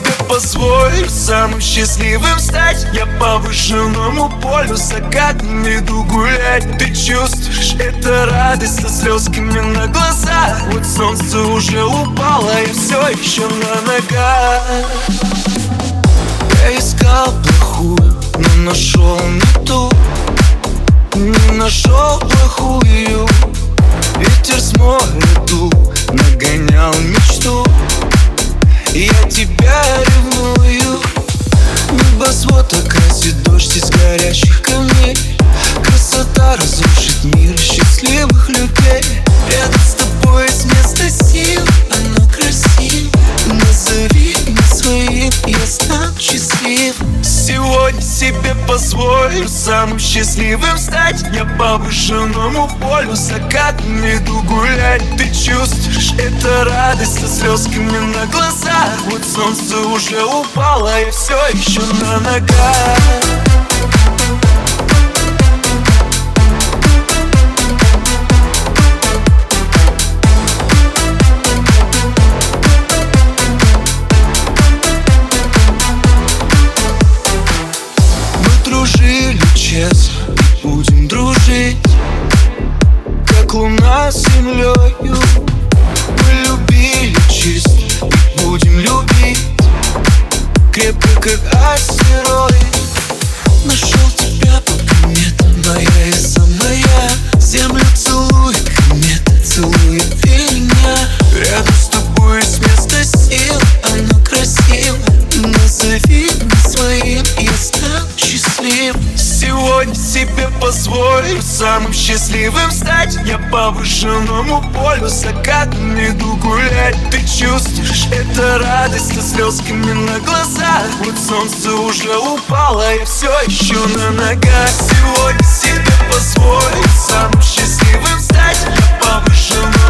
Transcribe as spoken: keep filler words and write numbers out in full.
себе позволю самым счастливым стать. Я по выжженному полю закатом иду гулять. Ты чувствуешь, это радость со слезками на глазах. Вот солнце уже упало, я все еще на ногах. Я искал плохую, но нашел не ту. Не нашел плохую. Ветер с моря дул, нагонял мечту. Я тебя ревную. Небосвод окрасит дождь из горячих камней. Красота разрушит мир счастливых людей. Рядом с тобой есть место сил, оно красиво. Назови меня своим, я стану счастлив. Сегодня себе позволю самым счастливым стать. Я по выжженному полю закатом иду гулять. Ты чувствуешь, это радость со слезками на глазах. Вот солнце уже упало, я все еще на ногах. Дружили честно, будем дружить, как луна с землею. Мы любили чисто, будем любить крепко, как астероид. Нашел тебя по кометам, моя и самая. Землю целует комета, целует и меня. Рядом с тобой есть место сил, оно красиво. Назови меня своим, я стану счастлив. Сегодня себе позволю самым счастливым стать. Я по выжженному полю закатом иду гулять. Ты чувствуешь, это радость со слезками на глазах. Вот солнце уже упало, я все еще на ногах. Сегодня себе позволю самым счастливым стать. Я по выжженному